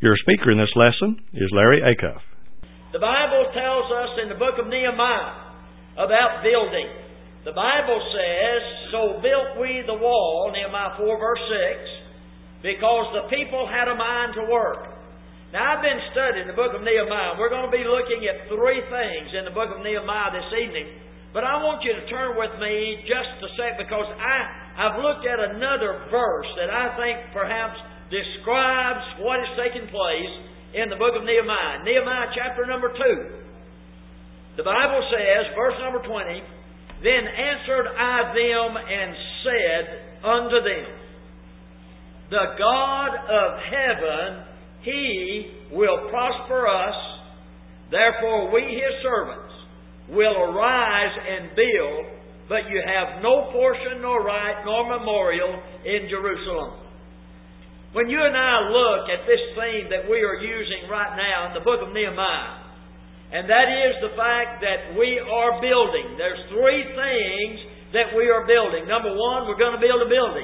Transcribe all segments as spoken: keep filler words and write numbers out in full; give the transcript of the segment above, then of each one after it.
Your speaker in this lesson is Larry Acuff. The Bible tells us in the book of Nehemiah about building. The Bible says, "So built we the wall," Nehemiah four verse six, "because the people had a mind to work." Now, I've been studying the book of Nehemiah. We're going to be looking at three things in the book of Nehemiah this evening. But I want you to turn with me just a sec, because I, I've looked at another verse that I think perhaps describes what is taking place in the book of Nehemiah. Nehemiah chapter number two. The Bible says, verse number twenty, "Then answered I them and said unto them, The God of heaven, He will prosper us. Therefore we His servants will arise and build, but you have no portion nor right nor memorial in Jerusalem." When you and I look at this theme that we are using right now in the book of Nehemiah, and that is the fact that we are building. There's three things that we are building. Number one, we're going to build a building.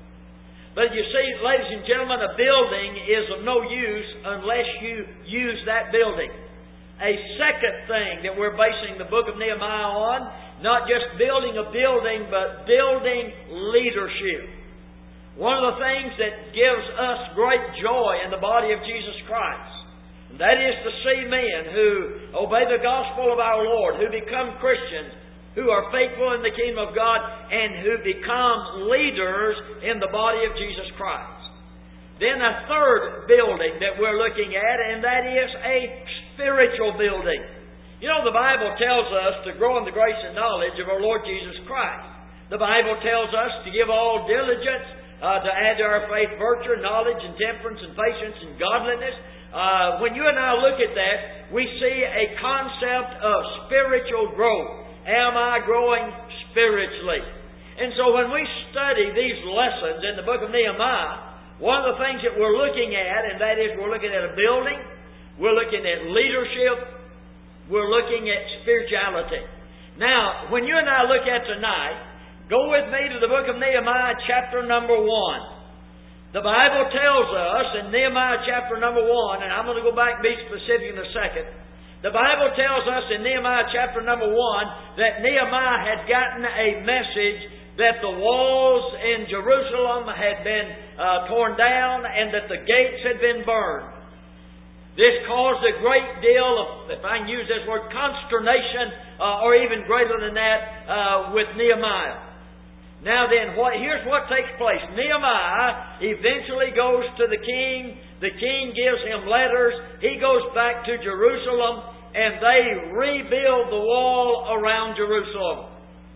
But you see, ladies and gentlemen, a building is of no use unless you use that building. A second thing that we're basing the book of Nehemiah on, not just building a building, but building leadership. One of the things that gives us great joy in the body of Jesus Christ, and that is to see men who obey the gospel of our Lord, who become Christians, who are faithful in the kingdom of God, and who become leaders in the body of Jesus Christ. Then a third building that we're looking at, and that is a spiritual building. You know, the Bible tells us to grow in the grace and knowledge of our Lord Jesus Christ. The Bible tells us to give all diligence, uh, to add to our faith virtue, knowledge, and temperance, and patience, and godliness. Uh, when you and I look at that, we see a concept of spiritual growth. Am I growing spiritually? And so when we study these lessons in the book of Nehemiah, one of the things that we're looking at, and that is we're looking at a building, we're looking at leadership, we're looking at spirituality. Now, when you and I look at tonight, go with me to the book of Nehemiah chapter number one. The Bible tells us in Nehemiah chapter number one, and I'm going to go back and be specific in a second. The Bible tells us in Nehemiah chapter number one that Nehemiah had gotten a message that the walls in Jerusalem had been uh, torn down and that the gates had been burned. This caused a great deal of, if I can use this word, consternation, uh, or even greater than that, uh, with Nehemiah. Now then, what, here's what takes place. Nehemiah eventually goes to the king. The king gives him letters. He goes back to Jerusalem, and they rebuild the wall around Jerusalem.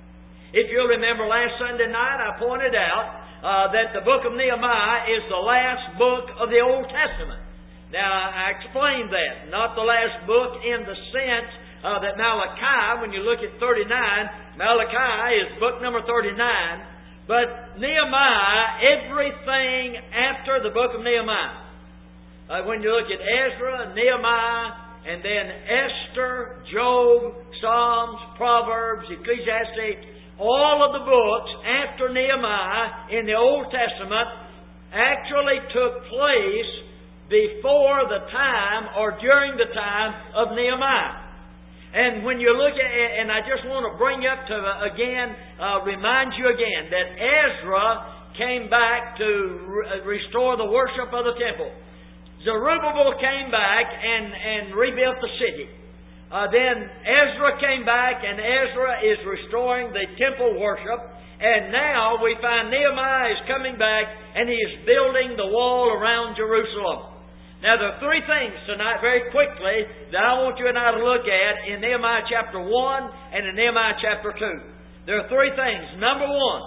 If you'll remember last Sunday night, I pointed out uh, that the book of Nehemiah is the last book of the Old Testament. Now, I explained that. Not the last book in the sense uh, that Malachi, when you look at thirty-nine, Malachi is book number thirty-nine. But Nehemiah, everything after the book of Nehemiah. Uh, when you look at Ezra, Nehemiah, and then Esther, Job, Psalms, Proverbs, Ecclesiastes, all of the books after Nehemiah in the Old Testament actually took place before the time or during the time of Nehemiah. And when you look at it, and I just want to bring up to, again, uh, remind you again, that Ezra came back to re- restore the worship of the temple. Zerubbabel came back and, and rebuilt the city. Uh, then Ezra came back, and Ezra is restoring the temple worship. And now we find Nehemiah is coming back, and he is building the wall around Jerusalem. Now, there are three things tonight, very quickly, that I want you and I to look at in Nehemiah chapter one and in Nehemiah chapter two. There are three things. Number one,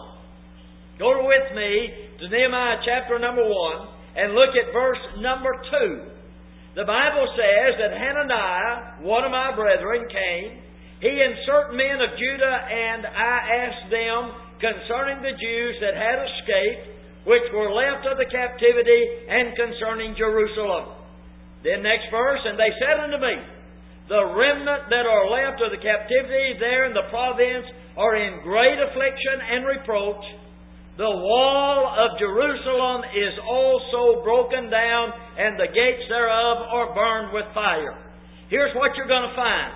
go with me to Nehemiah chapter number one and look at verse number two. The Bible says that Hananiah, one of my brethren, came, he and certain men of Judah, and I asked them concerning the Jews that had escaped, which were left of the captivity, and concerning Jerusalem. Then next verse, and they said unto me, the remnant that are left of the captivity there in the province are in great affliction and reproach, The wall of Jerusalem is also broken down, and the gates thereof are burned with fire. Here's what you're going to find.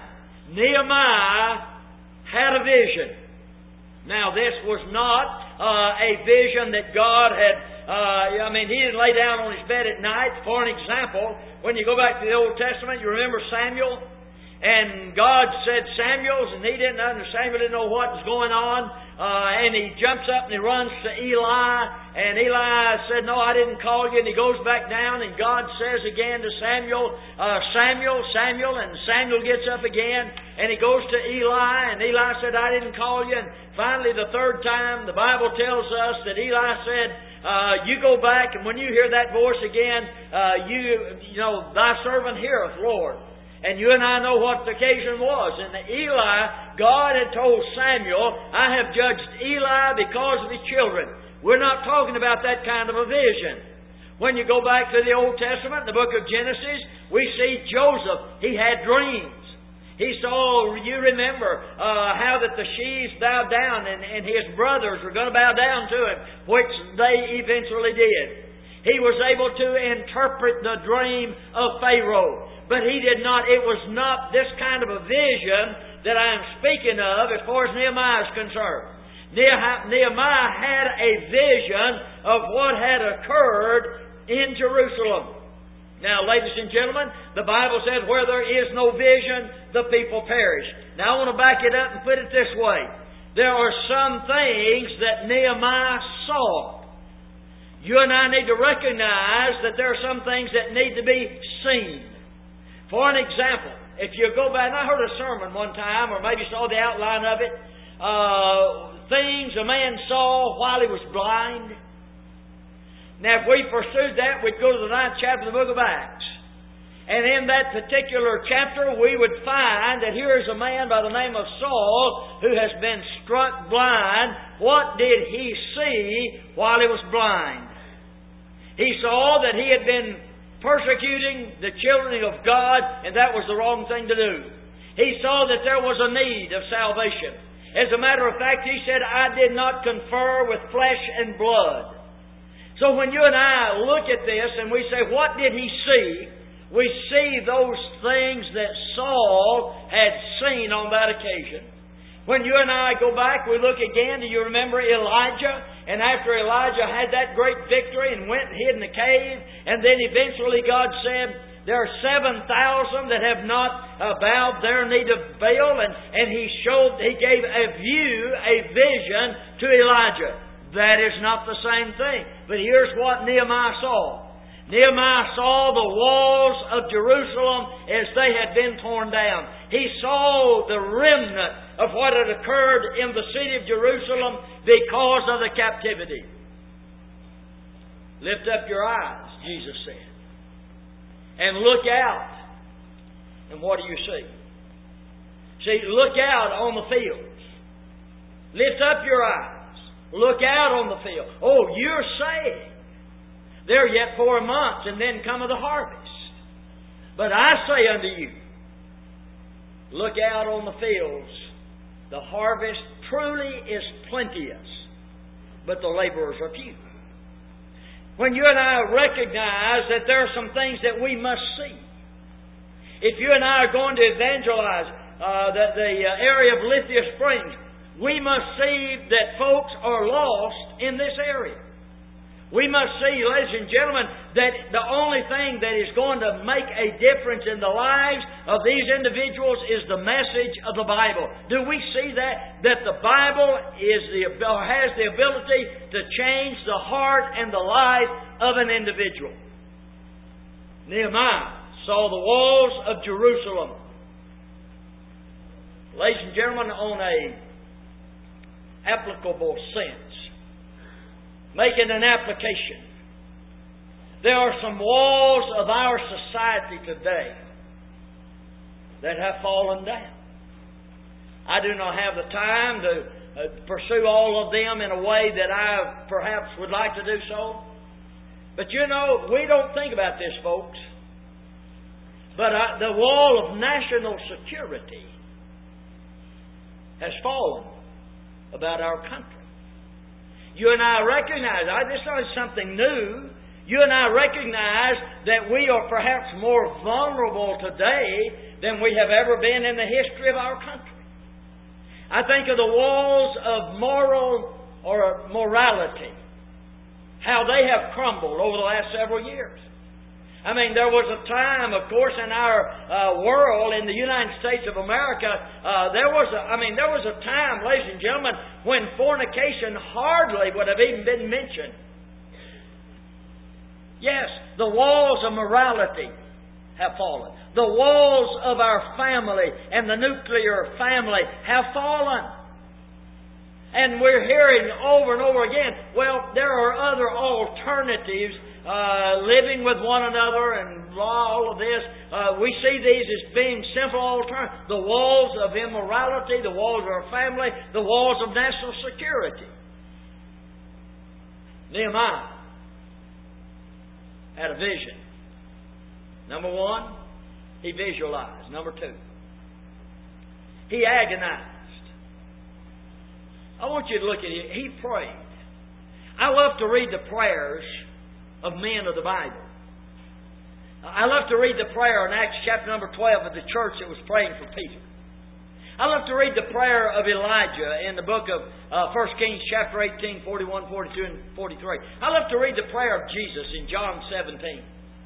Nehemiah had a vision. Now, this was not uh, a vision that God had, uh, I mean, He didn't lay down on His bed at night. For an example, when you go back to the Old Testament, you remember Samuel? And God said Samuel's, and he didn't understand. Samuel didn't know what was going on. Uh, and he jumps up and he runs to Eli. And Eli said, "No, I didn't call you." And he goes back down, and God says again to Samuel, uh, Samuel, Samuel. And Samuel gets up again, and he goes to Eli. And Eli said, "I didn't call you." And finally, the third time, the Bible tells us that Eli said, uh, "You go back, and when you hear that voice again, uh, you, you know, thy servant heareth, Lord." And you and I know what the occasion was. And Eli, God had told Samuel, "I have judged Eli because of his children." We're not talking about that kind of a vision. When you go back to the Old Testament, in the book of Genesis, we see Joseph. He had dreams. He saw, you remember, uh, how that the sheaves bowed down and, and his brothers were going to bow down to him, which they eventually did. He was able to interpret the dream of Pharaoh. But he did not, it was not this kind of a vision that I am speaking of as far as Nehemiah is concerned. Nehemiah had a vision of what had occurred in Jerusalem. Now, ladies and gentlemen, the Bible says, "Where there is no vision, the people perish." Now, I want to back it up and put it this way. There are some things that Nehemiah saw. You and I need to recognize that there are some things that need to be seen. For an example, if you go back, and I heard a sermon one time, or maybe saw the outline of it, uh, things a man saw while he was blind. Now, if we pursued that, we'd go to the ninth chapter of the book of Acts. And in that particular chapter, we would find that here is a man by the name of Saul who has been struck blind. What did he see while he was blind? He saw that he had been persecuting the children of God, and that was the wrong thing to do. He saw that there was a need of salvation. As a matter of fact, he said, "I did not confer with flesh and blood." So when you and I look at this and we say, what did he see? We see those things that Saul had seen on that occasion. When you and I go back, we look again, do you remember Elijah? And after Elijah had that great victory and went and hid in the cave, and then eventually God said, there are seven thousand that have not uh, bowed their knee to Baal, and, and He showed, He gave a view, a vision to Elijah. That is not the same thing. But here's what Nehemiah saw. Nehemiah saw the walls of Jerusalem as they had been torn down. He saw the remnant of what had occurred in the city of Jerusalem because of the captivity. Lift up your eyes, Jesus said, and look out. And what do you see? See, look out on the fields. Lift up your eyes. Look out on the field. Oh, you're saying, there yet four months, and then cometh the harvest. But I say unto you, look out on the fields. The harvest truly is plenteous, but the laborers are few. When you and I recognize that there are some things that we must see. If you and I are going to evangelize uh, the, the uh, area of Lithia Springs, we must see that folks are lost in this area. We must see, ladies and gentlemen, that the only thing that is going to make a difference in the lives of these individuals is the message of the Bible. Do we see that? That the Bible is the, has the ability to change the heart and the life of an individual. Nehemiah saw the walls of Jerusalem. Ladies and gentlemen, on a applicable sense, making an application. There are some walls of our society today that have fallen down. I do not have the time to uh, pursue all of them in a way that I perhaps would like to do so. But you know, we don't think about this, folks. But uh, the wall of national security has fallen about our country. You and I recognize, I, this is something new. You and I recognize that we are perhaps more vulnerable today than we have ever been in the history of our country. I think of the walls of moral or morality, how they have crumbled over the last several years. I mean, there was a time, of course, in our uh, world, in the United States of America, uh, there was a, I mean, there was a time, ladies and gentlemen, when fornication hardly would have even been mentioned. Yes, the walls of morality have fallen. The walls of our family and the nuclear family have fallen. And we're hearing over and over again, well, there are other alternatives, uh, living with one another and all of this. Uh, we see these as being simple alternatives. The walls of immorality, the walls of our family, the walls of national security. Nehemiah had a vision. Number one, he visualized. Number two, he agonized. I want you to look at it. He prayed. I love to read the prayers of men of the Bible. I love to read the prayer in Acts chapter number twelve of the church that was praying for Peter. I love to read the prayer of Elijah in the book of uh, First Kings chapter eighteen, forty-one, forty-two, and forty-three. I love to read the prayer of Jesus in John seventeen.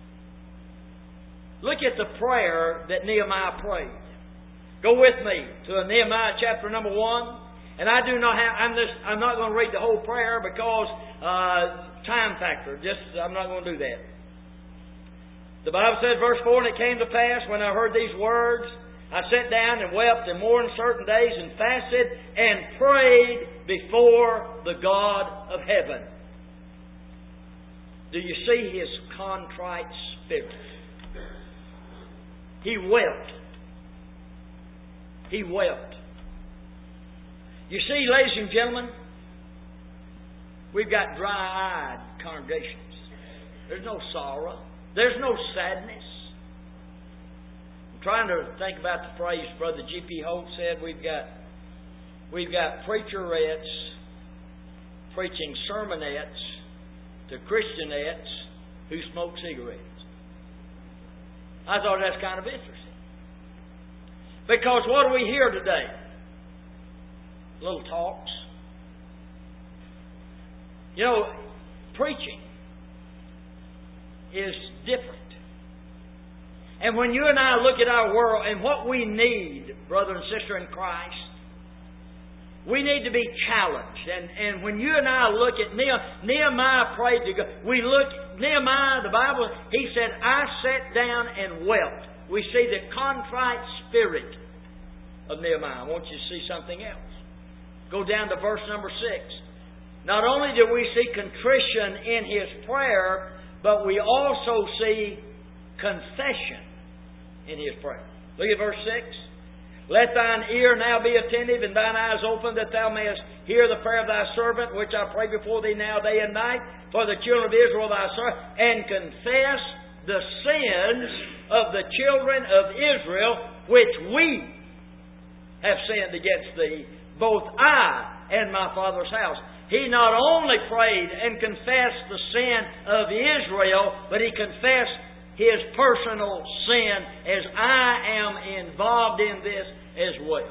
Look at the prayer that Nehemiah prayed. Go with me to Nehemiah chapter number one. And I do not have, I'm just, I'm not going to read the whole prayer because uh, time factor. Just, I'm not going to do that. The Bible says, verse four, and it came to pass when I heard these words, I sat down and wept and mourned certain days and fasted and prayed before the God of heaven. Do you see his contrite spirit? He wept. He wept. You see, ladies and gentlemen, we've got dry-eyed congregations. There's no sorrow. There's no sadness. I'm trying to think about the phrase Brother G P Holt said. We've got we've got preacherettes preaching sermonettes to Christianettes who smoke cigarettes. I thought that's kind of interesting. Because what do we hear today? Little talks. You know, preaching is different. And when you and I look at our world and what we need, brother and sister in Christ, we need to be challenged. And, and when you and I look at Nehemiah, Nehemiah prayed to God. We look, Nehemiah, the Bible, he said, I sat down and wept. We see the contrite spirit of Nehemiah. I want you to see something else. Go down to verse number six. Not only do we see contrition in his prayer, but we also see confession in his prayer. Look at verse six. Let thine ear now be attentive and thine eyes open, that thou mayest hear the prayer of thy servant, which I pray before thee now day and night, for the children of Israel thy servant, and confess the sins of the children of Israel, which we have sinned against thee, both I and my father's house. He not only prayed and confessed the sin of Israel, but he confessed his personal sin, as I am involved in this as well.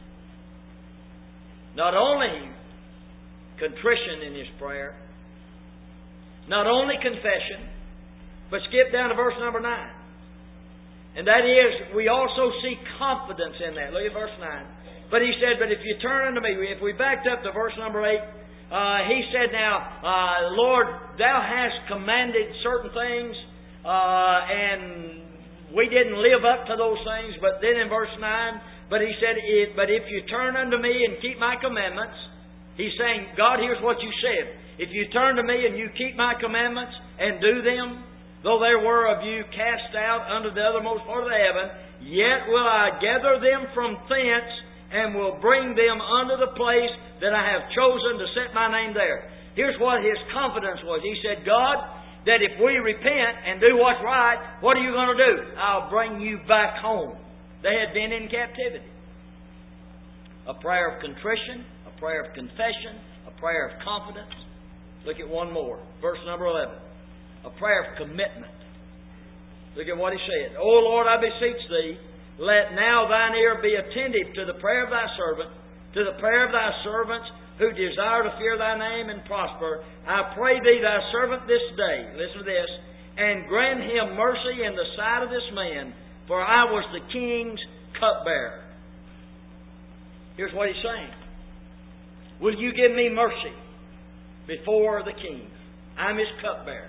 Not only contrition in his prayer, not only confession, but skip down to verse number nine. And that is, we also see confidence in that. Look at verse nine. But he said, but if you turn unto me, if we backed up to verse number eight, uh, he said, now, uh, Lord, thou hast commanded certain things, uh, and we didn't live up to those things. But then in verse nine, but he said, it, but if you turn unto me and keep my commandments, he's saying, God, here's what you said. If you turn to me and you keep my commandments and do them, though there were of you cast out unto the uttermost part of the heaven, yet will I gather them from thence, and will bring them unto the place that I have chosen to set my name there. Here's what his confidence was. He said, God, that if we repent and do what's right, what are you going to do? I'll bring you back home. They had been in captivity. A prayer of contrition, a prayer of confession, a prayer of confidence. Look at one more. Verse number eleven. A prayer of commitment. Look at what he said. O Lord, I beseech Thee, let now Thine ear be attentive to the prayer of Thy servant, to the prayer of Thy servants who desire to fear Thy name and prosper. I pray Thee, Thy servant, this day, listen to this, and grant him mercy in the sight of this man, for I was the king's cupbearer. Here's what he's saying. Will you give me mercy before the king? I'm his cupbearer.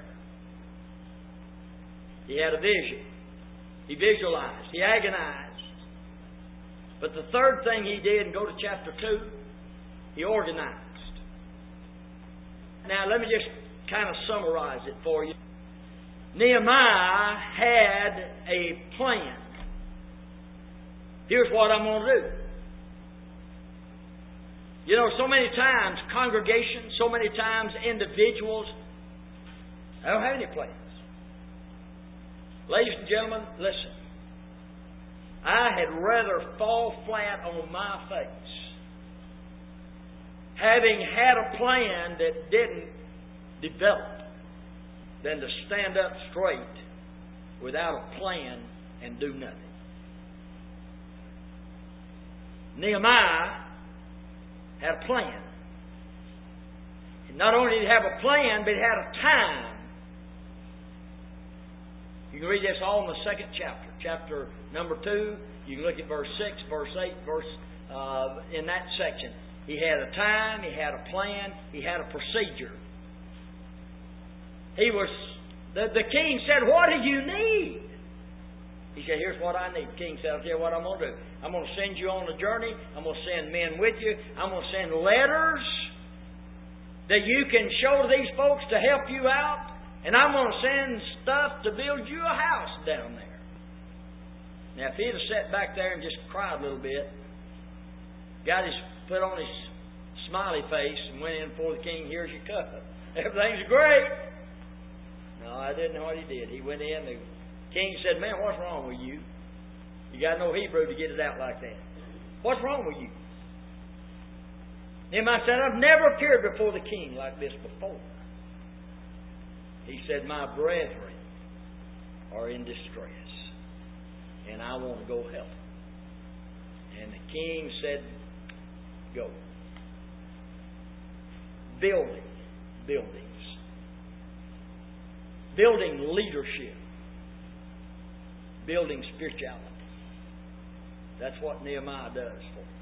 He had a vision. He visualized. He agonized. But the third thing he did, and go to chapter two, he organized. Now let me just kind of summarize it for you. Nehemiah had a plan. Here's what I'm going to do. You know, so many times congregations, so many times individuals, I don't have any plans. Ladies and gentlemen, listen. I had rather fall flat on my face, having had a plan that didn't develop, than to stand up straight without a plan and do nothing. Nehemiah had a plan. And not only did he have a plan, but he had a time. You can read this all in the second chapter. Chapter number two, you can look at verse six, verse eight, verse uh, in that section. He had a time, he had a plan, he had a procedure. He was, the, the king said, what do you need? He said, here's what I need. The king said, I'll tell you what I'm going to do. I'm going to send you on a journey. I'm going to send men with you. I'm going to send letters that you can show to these folks to help you out. And I'm going to send stuff to build you a house down there. Now, if he'd have sat back there and just cried a little bit, got his, put on his smiley face and went in before the king, here's your cup. Everything's great. No, I didn't know what he did. He went in, the king said, man, what's wrong with you? You got no Hebrew to get it out like that. What's wrong with you? Nehemiah said, I've never appeared before the king like this before. He said, my brethren are in distress, and I want to go help them. And the king said, go. Building buildings. Building leadership. Building spirituality. That's what Nehemiah does for us.